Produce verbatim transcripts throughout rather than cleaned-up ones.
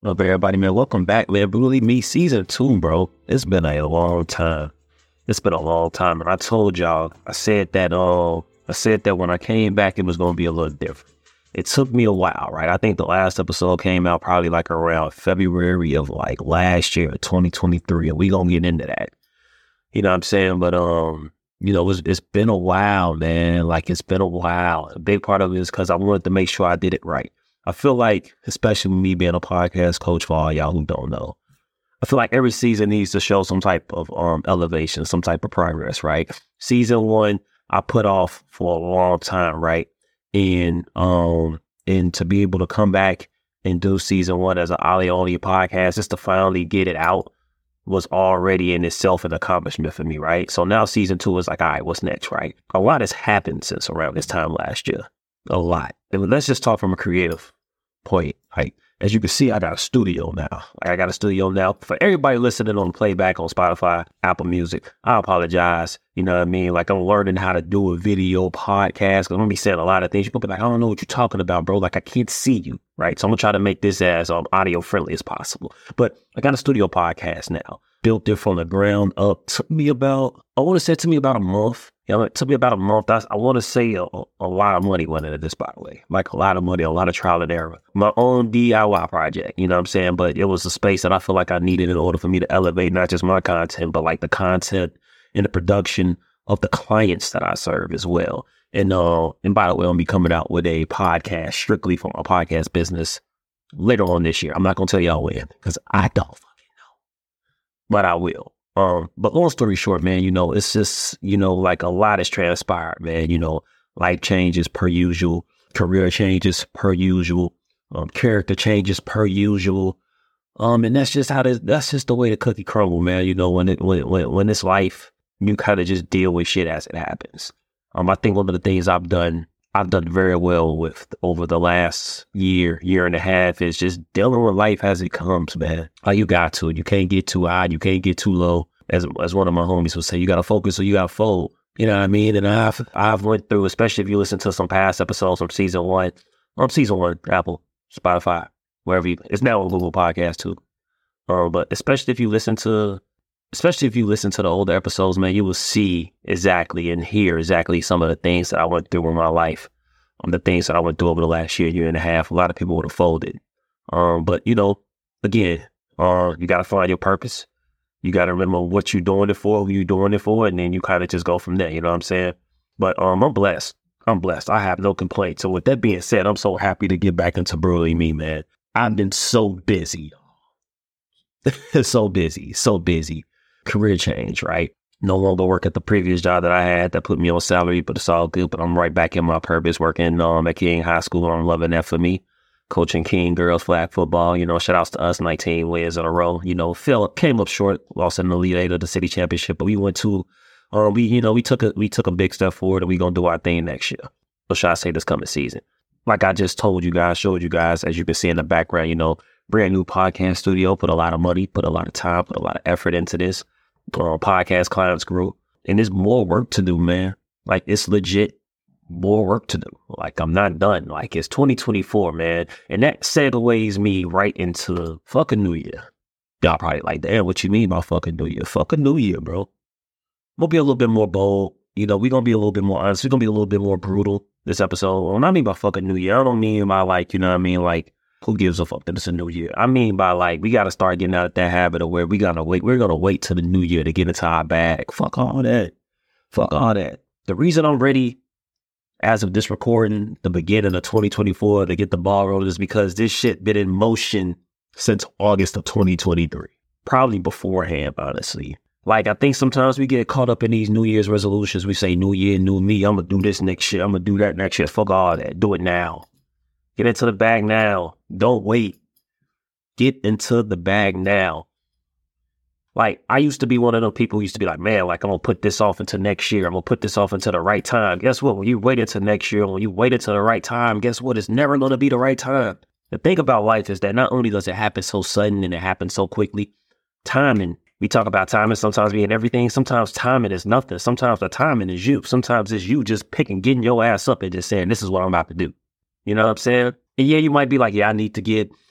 Up, everybody, man. Welcome back, man. Brutally Me season two, bro. It's been a long time. It's been a long time, and I told y'all, I said that. Uh, I said that when I came back, it was gonna be a little different. It took me a while, right? I think the last episode came out probably like around February of like last year, twenty twenty-three, and we gonna get into that. You know what I'm saying? But um, you know, it's, it's been a while, man. Like it's been a while. A big part of it is because I wanted to make sure I did it right. I feel like, especially me being a podcast coach for all y'all who don't know, I feel like every season needs to show some type of um elevation, some type of progress, right? Season one, I put off for a long time, right? And um and to be able to come back and do season one as an Ali Only podcast, just to finally get it out, was already in itself an accomplishment for me, right? So now season two is like, all right, what's next, right? A lot has happened since around this time last year. A lot. And let's just talk from a creative point. Like, as you can see, I got a studio now. Like, I got a studio now. For everybody listening on playback on Spotify, Apple Music, I apologize. You know what I mean? Like, I'm learning how to do a video podcast. Cause I'm gonna be saying a lot of things. You're gonna be like, I don't know what you're talking about, bro. Like, I can't see you, right? So I'm gonna try to make this as um, audio friendly as possible. But I got a studio podcast now. Built it from the ground up. Took me about, I want to say it took me about a month. You know, it took me about a month. That's, I want to say a, a lot of money went into this, by the way. Like a lot of money, a lot of trial and error. My own D I Y project, you know what I'm saying? But it was a space that I feel like I needed in order for me to elevate not just my content, but like the content and the production of the clients that I serve as well. And uh, and by the way, I'm be coming out with a podcast strictly for my podcast business later on this year. I'm not going to tell y'all when because I don't fucking know, but I will. Um, but long story short, man, you know, it's just, you know, like a lot has transpired, man. You know, life changes per usual, career changes per usual, um, character changes per usual. Um, and that's just how this, that's just the way the cookie crumble, man. You know, when it, when, when, when it's life, you kind of just deal with shit as it happens. Um, I think one of the things I've done, I've done very well with over the last year, year and a half is just dealing with life as it comes, man. How you got to it. You can't get too high. You can't get too low. As as one of my homies would say, you got to focus or you got to fold. You know what I mean? And I've, I've went through, especially if you listen to some past episodes from season one, from season one, Apple, Spotify, wherever you, it's now a Google podcast too. Um, but especially if you listen to, especially if you listen to the older episodes, man, you will see exactly and hear exactly some of the things that I went through in my life. Um, the things that I went through over the last year, year and a half. A lot of people would have folded. Um, but you know, again, uh, you got to find your purpose. You got to remember what you're doing it for, who you're doing it for, and then you kind of just go from there. You know what I'm saying? But um, I'm blessed. I'm blessed. I have no complaints. So with that being said, I'm so happy to get back into Brutally Me, man. I've been so busy. so busy. So busy. Career change, right? No longer work at the previous job that I had that put me on salary, but it's all good. But I'm right back in my purpose, working um, at King High School. I'm loving that for me. Coaching King girls flag football, you know, shout outs to us, nineteen wins in a row, you know, Phil came up short, lost in the Elite Eight of the city championship, but we went to, um, we, you know, we took a, we took a big step forward and we going to do our thing next year. Or should I say this coming season? Like I just told you guys, showed you guys, as you can see in the background, you know, brand new podcast studio, put a lot of money, put a lot of time, put a lot of effort into this. Uh, podcast clients grew and there's more work to do, man. Like it's legit. More work to do. Like I'm not done. Like it's twenty twenty-four, man. And that segues me right into fucking New Year. Y'all probably like, damn, what you mean by fucking New Year? Fucking New Year, bro. We'll be a little bit more bold. You know, we're going to be a little bit more honest. We're going to be a little bit more brutal this episode. When I mean by fucking New Year, I don't mean by like, you know what I mean? Like, who gives a fuck that it's a new year? I mean by like, we got to start getting out of that habit of where we got to wait. We're going to wait till the new year to get into our bag. Fuck all that. Fuck all that. The reason I'm ready as of this recording, the beginning of twenty twenty-four, to get the ball rolling is because this shit been in motion since August of twenty twenty-three. Probably beforehand, honestly. Like, I think sometimes we get caught up in these New Year's resolutions. We say, new year, new me. I'm going to do this next year. I'm going to do that next year. Fuck all that. Do it now. Get into the bag now. Don't wait. Get into the bag now. Like, I used to be one of those people who used to be like, man, like, I'm going to put this off until next year. I'm going to put this off until the right time. Guess what? When you wait until next year, when you wait until the right time, guess what? It's never going to be the right time. The thing about life is that not only does it happen so sudden and it happens so quickly, timing, we talk about timing sometimes being everything. Sometimes timing is nothing. Sometimes the timing is you. Sometimes it's you just picking, getting your ass up and just saying, this is what I'm about to do. You know what I'm saying? And yeah, you might be like, yeah, I need to get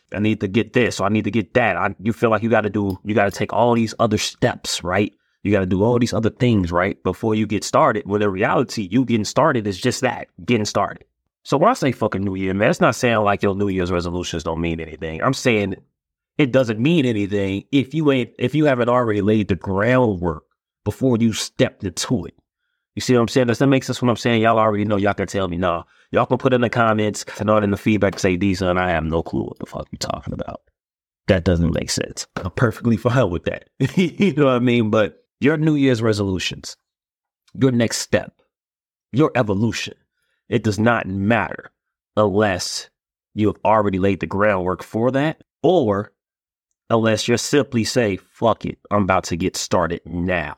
I need to get this, or I need to get that. I, you feel like you got to do, you got to take all these other steps, right? You got to do all these other things, right? Before you get started. When in reality, you getting started is just that, getting started. So when I say fucking New Year, man, it's not saying like your New Year's resolutions don't mean anything. I'm saying it doesn't mean anything if you ain't, if you haven't already laid the groundwork before you stepped into it. You see what I'm saying? Does that make sense what I'm saying? Y'all already know. Y'all can tell me, no. Y'all can put in the comments and all in the feedback, say, D, son, I have no clue what the fuck you talking about. That doesn't make sense. I'm perfectly fine with that. You know what I mean? But your New Year's resolutions, your next step, your evolution, it does not matter unless you have already laid the groundwork for that, or unless you're simply say, fuck it, I'm about to get started now.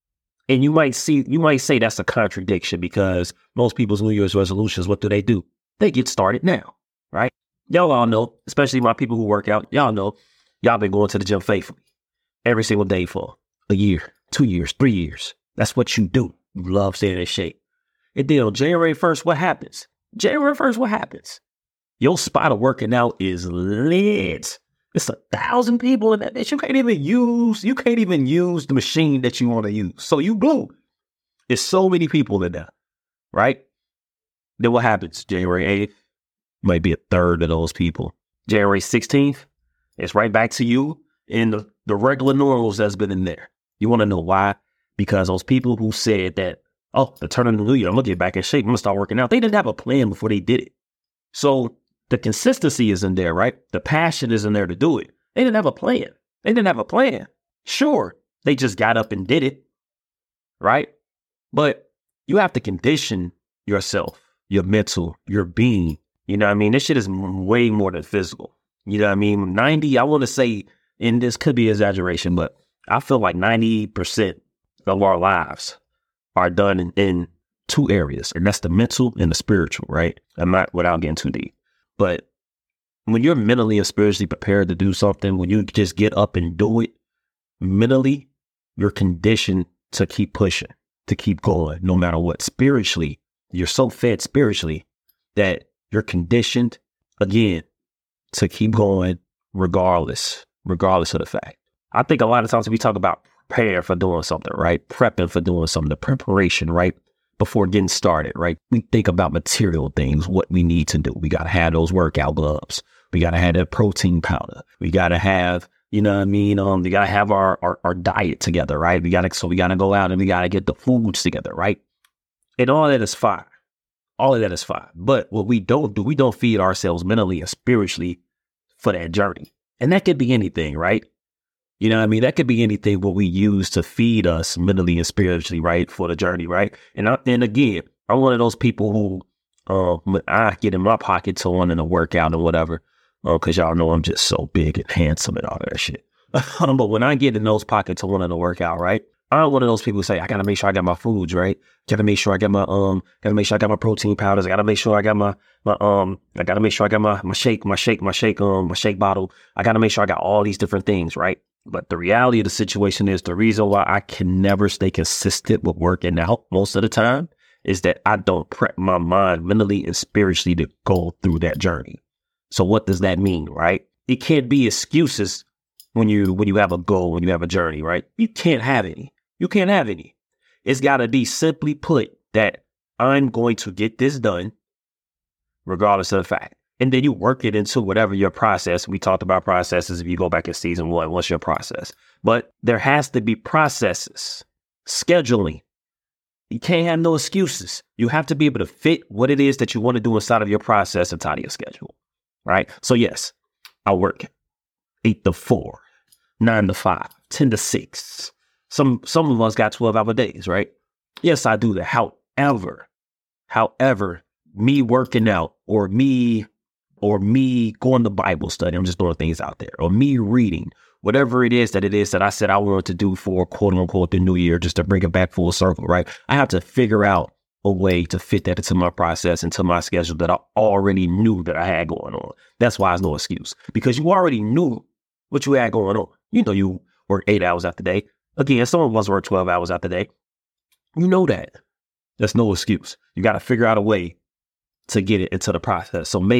And you might see, you might say that's a contradiction, because most people's New Year's resolutions, what do they do? They get started now, right? Y'all all know, especially my people who work out, y'all know, y'all been going to the gym faithfully every single day for a year, two years, three years. That's what you do. You love staying in shape. And then on January first, what happens? January first, what happens? Your spot of working out is lit. It's a thousand people in that bitch. You can't even use, you can't even use the machine that you want to use. So you glue. It's so many people in there, right? Then what happens? January eighth, might be a third of those people. January sixteenth, it's right back to you and the, the regular normals that's been in there. You want to know why? Because those people who said that, oh, the turn of the new year, I'm going to get back in shape, I'm going to start working out. They didn't have a plan before they did it. So the consistency is in there, right? The passion is in there to do it. They didn't have a plan. They didn't have a plan. Sure, they just got up and did it, right? But you have to condition yourself, your mental, your being. You know what I mean? This shit is way more than physical. You know what I mean? ninety, I want to say, and this could be exaggeration, but I feel like ninety percent of our lives are done in, in two areas, and that's the mental and the spiritual, right? I'm not, without getting too deep. But when you're mentally and spiritually prepared to do something, when you just get up and do it, mentally, you're conditioned to keep pushing, to keep going, no matter what. Spiritually, you're so fed spiritually that you're conditioned, again, to keep going regardless, regardless of the fact. I think a lot of times we talk about prepare for doing something, right? Prepping for doing something, the preparation, right? Before getting started, right? We think about material things, what we need to do. We got to have those workout gloves. We got to have that protein powder. We got to have, you know what I mean? Um, we got to have our, our, our diet together, right? We got to, so we got to go out and we got to get the foods together, right? And all that is fine. All of that is fine. But what we don't do, we don't feed ourselves mentally and spiritually for that journey. And that could be anything, right? You know what I mean? That could be anything what we use to feed us mentally and spiritually, right? For the journey, right? And I, and again, I'm one of those people who uh, I get in my pocket to want to work out and whatever, because uh, y'all know I'm just so big and handsome and all that shit. But when I get in those pockets to want to work out, right? I'm one of those people who say, I got to make sure I got my foods, right? Got to make sure I got my, um, got to make sure I got my protein powders. I got to make sure I got my, my, um, I got to make sure I got my, my shake, my shake, my shake, um, my shake bottle. I got to make sure I got all these different things, right? But the reality of the situation is the reason why I can never stay consistent with working out most of the time is that I don't prep my mind mentally and spiritually to go through that journey. So what does that mean, right? It can't be excuses when you, when you have a goal, when you have a journey, right? You can't have any. You can't have any. It's got to be simply put that I'm going to get this done regardless of the fact. And then you work it into whatever your process. We talked about processes if you go back in season one, what's your process? But there has to be processes, scheduling. You can't have no excuses. You have to be able to fit what it is that you want to do inside of your process inside of your schedule, right? So yes, I work eight to four, nine to five, ten to six. Some, some of us got twelve hour days, right? Yes, I do that. However, however, me working out or me or me going to Bible study, I'm just throwing things out there, or me reading, whatever it is that it is that I said I wanted to do for quote unquote the new year, just to bring it back full circle, right? I have to figure out a way to fit that into my process, into my schedule that I already knew that I had going on. That's why it's no excuse, because you already knew what you had going on. You know, you work eight hours out the day. Again, some of us work twelve hours out the day. You know that. That's no excuse. You got to figure out a way to get it into the process. So maybe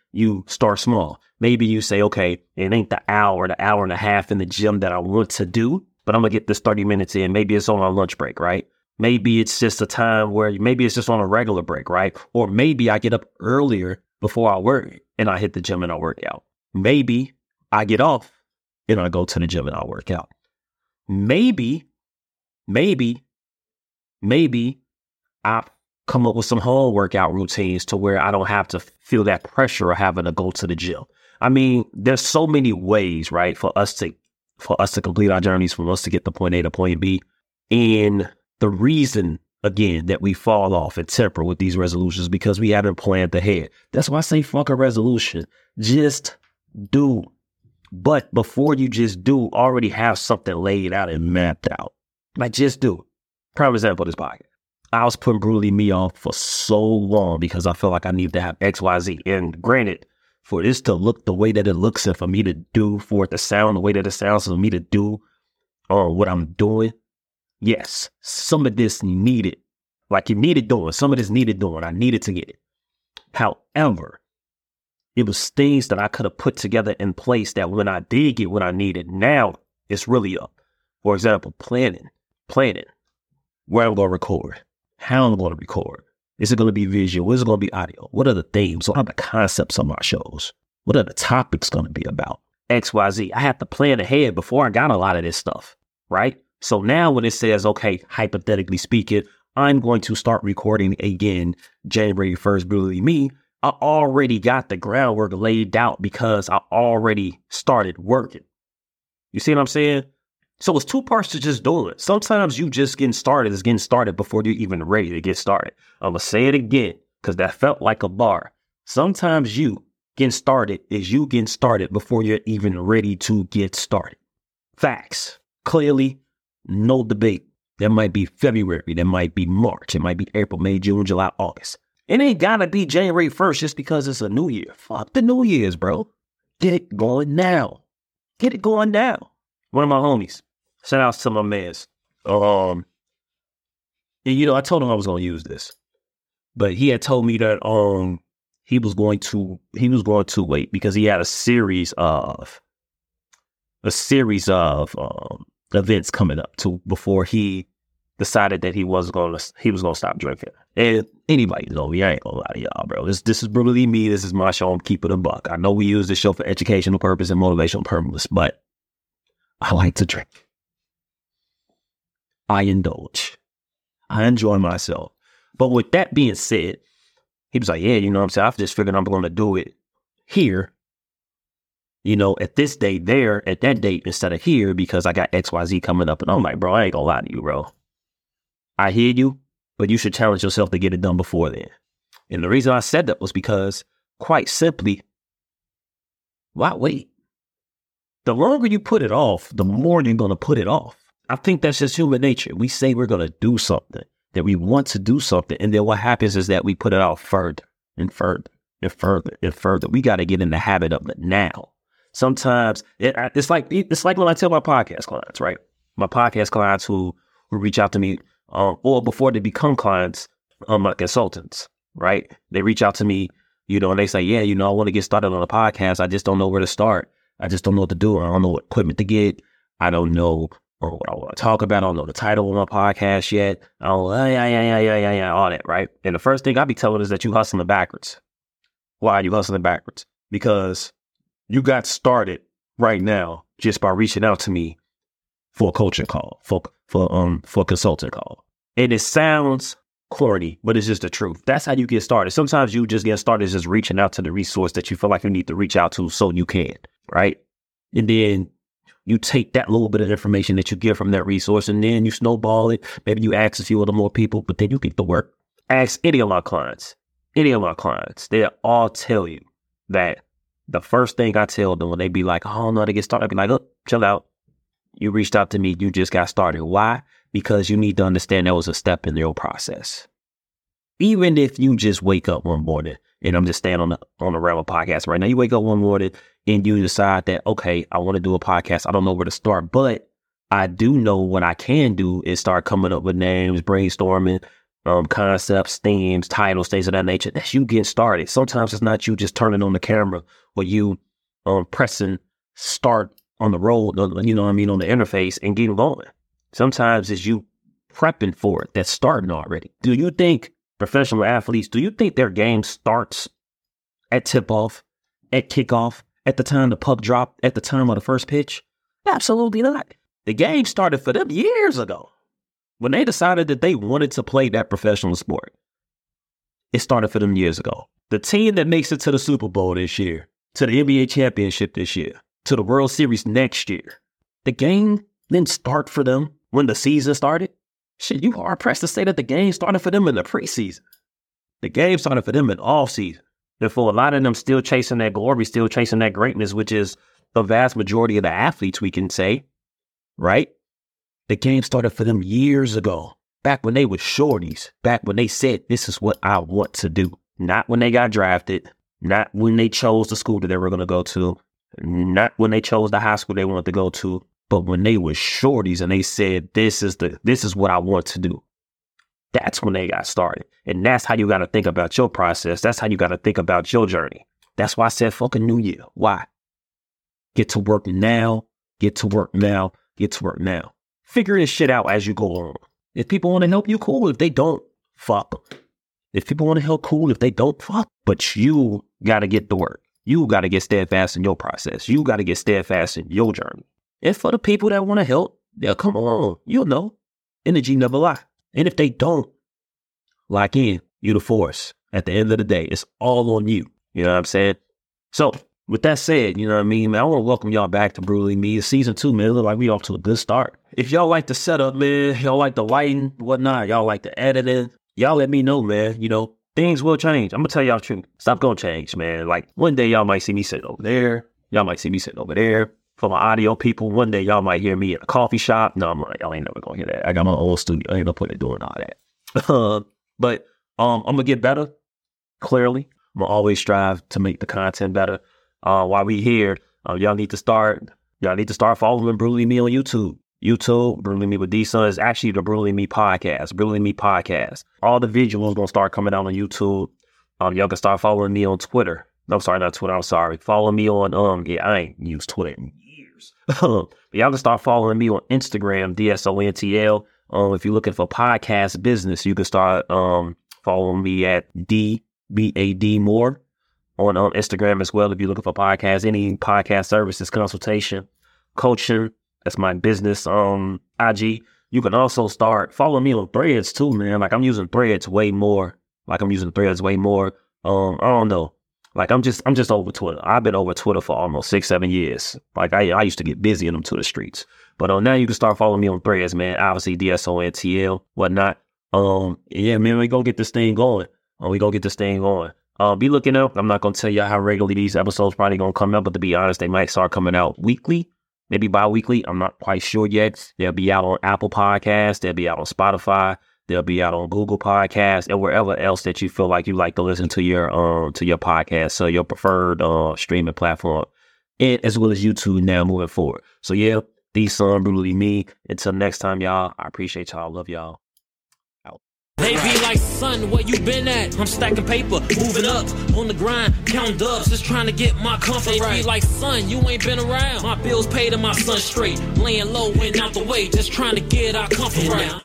you start small. Maybe you say, okay, it ain't the hour, the hour and a half in the gym that I want to do, but I'm going to get this thirty minutes in. Maybe it's on a lunch break, right? Maybe it's just a time where maybe it's just on a regular break, right? Or maybe I get up earlier before I work and I hit the gym and I work out. Maybe I get off and I go to the gym and I work out. Maybe, maybe, maybe I come up with some home workout routines to where I don't have to feel that pressure of having to go to the gym. I mean, there's so many ways, right, for us to for us to complete our journeys, for us to get to point A to point B. And the reason, again, that we fall off and temper with these resolutions because we haven't planned ahead. That's why I say fuck a resolution. Just do. But before you just do, already have something laid out and mapped out. Like, just do it. Prime example, this podcast. I was putting Brutally Me off for so long because I felt like I needed to have X, Y, Z. And granted, for this to look the way that it looks and for me to do, for it to sound the way that it sounds, for me to do or what I'm doing, yes, some of this needed, like it needed doing. Some of this needed doing. I needed to get it. However, it was things that I could have put together in place that when I did get what I needed, now it's really up. For example, planning, planning, where I'm going to record, how I'm going to record. Is it going to be visual? Is it going to be audio? What are the themes? What are the concepts of my shows? What are the topics going to be about? X, Y, Z. I have to plan ahead before I got a lot of this stuff, right? So now when it says, okay, hypothetically speaking, I'm going to start recording again January first, Brutally Me, I already got the groundwork laid out because I already started working. You see what I'm saying? So it's two parts to just doing it. Sometimes you just getting started is getting started before you're even ready to get started. I'm going to say it again because that felt like a bar. Sometimes you getting started is you getting started before you're even ready to get started. Facts. Clearly, no debate. That might be February. That might be March. It might be April, May, June, July, August. It ain't got to be January first just because it's a new year. Fuck the New Year's, bro. Get it going now. Get it going now. One of my homies. Shout outs to my mans. Um, and you know, I told him I was going to use this, but he had told me that um he was going to he was going to wait because he had a series of a series of um, events coming up to before he decided that he was going to he was going to stop drinking. And anybody know me, I ain't gonna lie to y'all, bro. This this is Brutally Me. This is my show. I'm keeping it a buck. I know we use this show for educational purpose and motivational purpose, but I like to drink. I indulge. I enjoy myself. But with that being said, he was like, yeah, you know what I'm saying? I've just figured I'm going to do it here, you know, at this date there, at that date instead of here because I got X Y Z coming up. And I'm like, bro, I ain't going to lie to you, bro. I hear you, but you should challenge yourself to get it done before then. And the reason I said that was because, quite simply, why wait? The longer you put it off, the more you're going to put it off. I think that's just human nature. We say we're going to do something, that we want to do something. And then what happens is that we put it off further and further and further and further. We got to get in the habit of it now. Sometimes it, it's like it's like when I tell my podcast clients, right? My podcast clients who, who reach out to me um, or before they become clients, um, my consultants, right? They reach out to me, you know, and they say, yeah, you know, I want to get started on a podcast. I just don't know where to start. I just don't know what to do. I don't know what equipment to get. I don't know or what I want to talk about. I don't know the title of my podcast yet. Oh, yeah, yeah, yeah, yeah, yeah, yeah, all that, right? And the first thing I be telling is that you hustling backwards. Why are you hustling backwards? Because you got started right now just by reaching out to me for a coaching call, for for um for a consulting call. And it sounds corny, but it's just the truth. That's how you get started. Sometimes you just get started just reaching out to the resource that you feel like you need to reach out to so you can, right? And then you take that little bit of information that you get from that resource and then you snowball it. Maybe you ask a few other more people, but then you get to work. Ask any of my clients, any of my clients, they'll all tell you that the first thing I tell them when they be like, oh, no, they get started, I be like, oh, chill out. You reached out to me. You just got started. Why? Because you need to understand that was a step in your process. Even if you just wake up one morning, and I'm just staying on the on the realm of podcast right now, you wake up one morning and you decide that, okay, I want to do a podcast. I don't know where to start, but I do know what I can do is start coming up with names, brainstorming, um, concepts, themes, titles, things of that nature. That's you getting started. Sometimes it's not you just turning on the camera or you um, pressing start on the road, you know what I mean, on the interface and getting going. Sometimes it's you prepping for it. That's starting already. Do you think professional athletes, do you think their game starts at tip-off, at kickoff, at the time the puck dropped, at the time of the first pitch? Absolutely not. The game started for them years ago. When they decided that they wanted to play that professional sport, it started for them years ago. The team that makes it to the Super Bowl this year, to the N B A championship this year, to the World Series next year, the game didn't start for them when the season started. Shit, you hard pressed to say that the game started for them in the preseason. The game started for them in off season. Therefore, a lot of them still chasing that glory, still chasing that greatness, which is the vast majority of the athletes, we can say, right? The game started for them years ago, back when they were shorties, back when they said, this is what I want to do. Not when they got drafted, not when they chose the school that they were going to go to, not when they chose the high school they wanted to go to, but when they were shorties and they said, this is the this is what I want to do. That's when they got started. And that's how you got to think about your process. That's how you got to think about your journey. That's why I said fucking new year. Why? Get to work now. Get to work now. Get to work now. Figure this shit out as you go on. If people want to help you, cool. If they don't, fuck. If people want to help, cool. If they don't, fuck. But you got to get to work. You got to get steadfast in your process. You got to get steadfast in your journey. And for the people that want to help, yeah, come on. You'll know. Energy never lie. And if they don't, lock in. You the force. At the end of the day, it's all on you. You know what I'm saying? So, with that said, you know what I mean, man, I want to welcome y'all back to Brutally Me. It's season two, man. It look like we off to a good start. If y'all like the setup, man, y'all like the lighting, whatnot, y'all like the editing, y'all let me know, man. You know, things will change. I'm going to tell y'all the truth. Stuff going to change, man. Like, one day y'all might see me sitting over there. Y'all might see me sitting over there. For my audio people, one day y'all might hear me at a coffee shop. No, I'm like, y'all ain't never going to hear that. I got my own studio. I ain't no point in doing all that. uh, but um, I'm going to get better, clearly. I'm going to always strive to make the content better. Uh, while we here, uh, y'all need to start, y'all need to start following Brutally Me on YouTube. YouTube, Brutally Me with D-Son is actually the Brutally Me podcast, Brutally Me podcast. All the visuals going to start coming out on YouTube. Um, y'all can start following me on Twitter. No, I'm sorry, not Twitter. I'm sorry. Follow me on, um, yeah, I ain't used Twitter in years. But y'all can start following me on Instagram, D S O N T L. Um, if you're looking for podcast business, you can start, um, following me at D B A D Moore. On um, Instagram as well, if you're looking for podcasts, any podcast services, consultation, coaching, that's my business um I G. You can also start following me on Threads too, man. Like I'm using Threads way more. Like I'm using Threads way more. Um, I don't know. Like I'm just I'm just over Twitter. I've been over Twitter for almost six, seven years. Like I I used to get busy in them Twitter streets. But um, now you can start following me on Threads, man. Obviously D S O N T L, whatnot. Um, yeah, man, we gonna get this thing going. Uh, we gonna get this thing going. Uh, be looking up. I'm not going to tell you how regularly these episodes probably going to come out, but to be honest, they might start coming out weekly, maybe bi-weekly. I'm not quite sure yet. They'll be out on Apple Podcasts. They'll be out on Spotify. They'll be out on Google Podcasts and wherever else that you feel like you like to listen to your um to your podcast, so your preferred uh, streaming platform, and as well as YouTube now moving forward. So yeah, D-Son, Brutally Me. Until next time, y'all. I appreciate y'all. Love y'all. They be like, son, where you been at? I'm stacking paper, moving up, on the grind, counting dubs, just trying to get my comfort right. They be like, son, you ain't been around. My bills paid and my son straight, laying low and out the way, just trying to get our comfort right.